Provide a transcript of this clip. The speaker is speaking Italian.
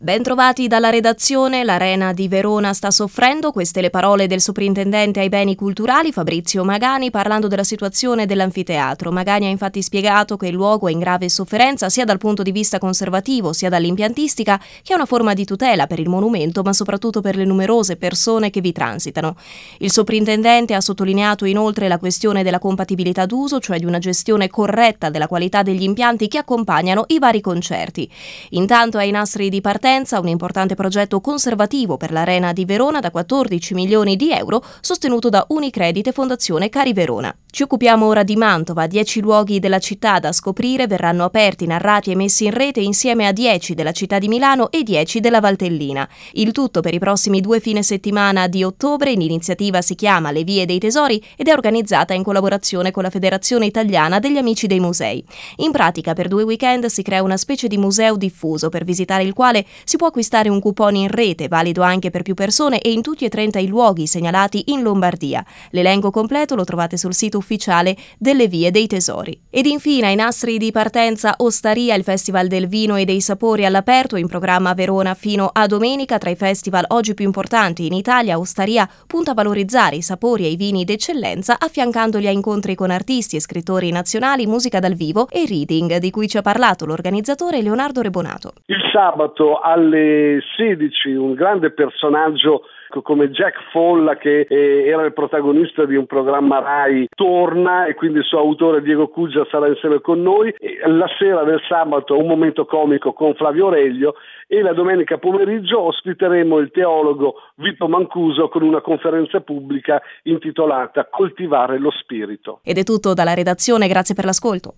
Ben trovati dalla redazione, l'Arena di Verona sta soffrendo, queste le parole del soprintendente ai beni culturali Fabrizio Magani parlando della situazione dell'anfiteatro. Magani ha infatti spiegato che il luogo è in grave sofferenza sia dal punto di vista conservativo sia dall'impiantistica, che è una forma di tutela per il monumento ma soprattutto per le numerose persone che vi transitano. Il soprintendente ha sottolineato inoltre la questione della compatibilità d'uso, cioè di una gestione corretta della qualità degli impianti che accompagnano i vari concerti. Intanto ai nastri di partenza un importante progetto conservativo per l'Arena di Verona da 14 milioni di euro sostenuto da Unicredit e Fondazione Cari Verona. Ci occupiamo ora di Mantova. 10 luoghi della città da scoprire verranno aperti, narrati e messi in rete insieme a 10 della città di Milano e 10 della Valtellina. Il tutto per i prossimi 2 fine settimana di ottobre. L'iniziativa si chiama Le Vie dei Tesori ed è organizzata in collaborazione con la Federazione Italiana degli Amici dei Musei. In pratica per 2 weekend si crea una specie di museo diffuso per visitare il quale si può acquistare un coupon in rete, valido anche per più persone e in tutti e 30 i luoghi segnalati in Lombardia. L'elenco completo lo trovate sul sito ufficiale delle Vie dei Tesori. Ed infine ai nastri di partenza Ostaria, il Festival del Vino e dei Sapori all'aperto, in programma a Verona fino a domenica. Tra i festival oggi più importanti in Italia, Ostaria punta a valorizzare i sapori e i vini d'eccellenza, affiancandoli a incontri con artisti e scrittori nazionali, musica dal vivo e reading, di cui ci ha parlato l'organizzatore Leonardo Rebonato. Il sabato alle 16 un grande personaggio come Jack Folla, che era il protagonista di un programma Rai, torna e quindi il suo autore Diego Cuggia sarà insieme con noi. La sera del sabato un momento comico con Flavio Aurelio e la domenica pomeriggio ospiteremo il teologo Vito Mancuso con una conferenza pubblica intitolata Coltivare lo spirito. Ed è tutto dalla redazione, grazie per l'ascolto.